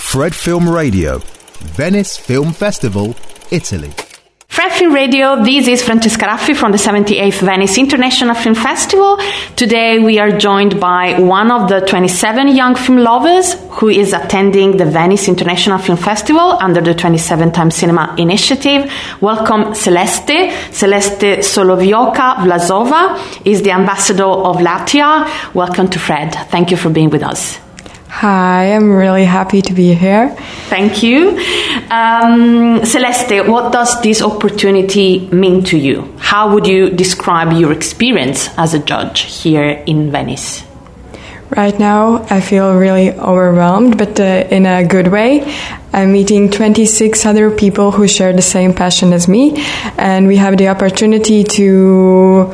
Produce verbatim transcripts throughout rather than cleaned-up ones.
Fred Film Radio, Venice Film Festival, Italy. Fred Film Radio, this is Francesca Raffi from the seventy-eighth Venice International Film Festival. Today we are joined by one of the twenty-seven young film lovers who is attending the Venice International Film Festival under the twenty-seven Times Cinema Initiative. Welcome, Celeste. Celeste Solovioka Vlasova is the ambassador of Latvia. Welcome to Fred. Thank you for being with us. Hi, I'm really happy to be here. Thank you. Um, Celeste, what does this opportunity mean to you? How would you describe your experience as a judge here in Venice? Right now, I feel really overwhelmed, but uh, in a good way. I'm meeting twenty-six other people who share the same passion as me, and we have the opportunity to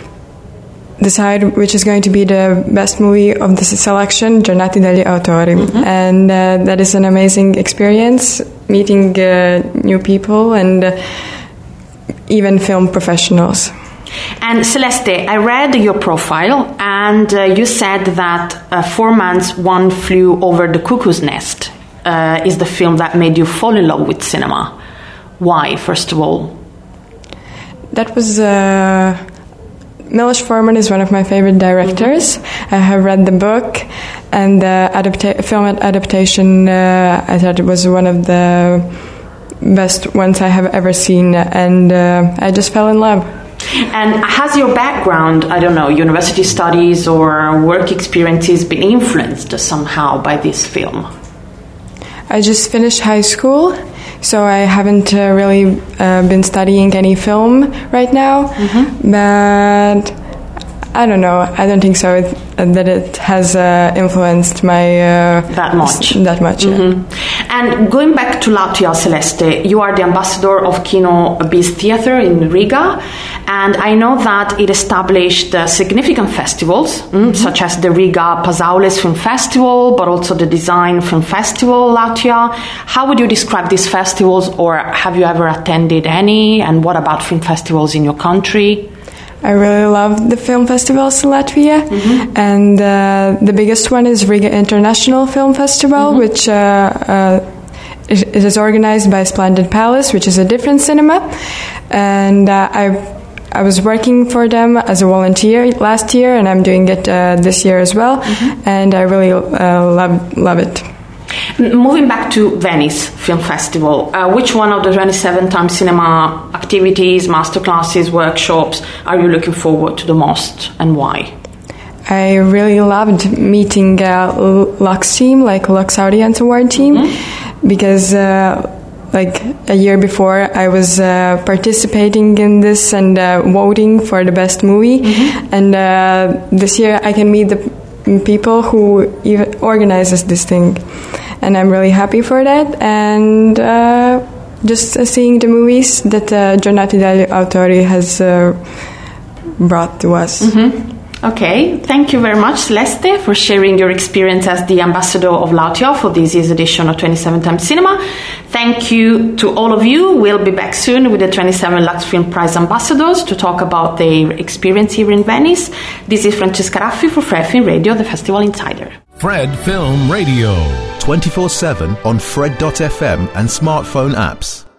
decide which is going to be the best movie of the selection, Giornate degli Autori. Mm-hmm. And uh, that is an amazing experience, meeting uh, new people and uh, even film professionals. And Celeste, I read your profile and uh, you said that uh, Four Months, One Flew Over the Cuckoo's Nest uh, is the film that made you fall in love with cinema. Why, first of all? That was... Uh, Milos Forman is one of my favorite directors. Mm-hmm. I have read the book, and the adapta- film adaptation, uh, I thought it was one of the best ones I have ever seen, and uh, I just fell in love. And has your background, I don't know, university studies or work experiences been influenced somehow by this film? I just finished high school, so I haven't uh, really uh, been studying any film right now, mm-hmm. but I don't know. I don't think so it, uh, that it has uh, influenced my uh, that much. S- that much, mm-hmm. yeah. And going back to Latvia, Celeste, you are the ambassador of Kino Biz Theatre in Riga, and I know that it established uh, significant festivals, mm-hmm. such as the Riga Pasaules Film Festival, but also the Design Film Festival Latvia. How would you describe these festivals, or have you ever attended any? And what about film festivals in your country? I really love the film festivals in Latvia, mm-hmm. and uh, the biggest one is Riga International Film Festival, mm-hmm. which uh, uh, it is organized by Splendid Palace, which is a different cinema, and uh, I I was working for them as a volunteer last year, and I'm doing it uh, this year as well, mm-hmm. and I really uh, love love it. Moving back to Venice Film Festival, uh, which one of the twenty-seven Times Cinema activities, masterclasses, workshops are you looking forward to the most, and why? I really loved meeting uh, Lux team, like Lux Audience Award team, mm-hmm. because uh, like a year before I was uh, participating in this and uh, voting for the best movie, mm-hmm. and uh, this year I can meet the people who even organizes this thing, and I'm really happy for that, and uh, just uh, seeing the movies that uh, Giornate degli Autori has uh, brought to us. Mm-hmm. Okay, thank you very much, Celeste, for sharing your experience as the ambassador of Latvia for this year's edition of twenty-seven Times Cinema. Thank you to all of you. We'll be back soon with the twenty-seven Lux Film Prize ambassadors to talk about their experience here in Venice. This is Francesca Raffi for Fred Film Radio, the Festival Insider. Fred Film Radio. twenty-four seven on Fred dot f m and smartphone apps.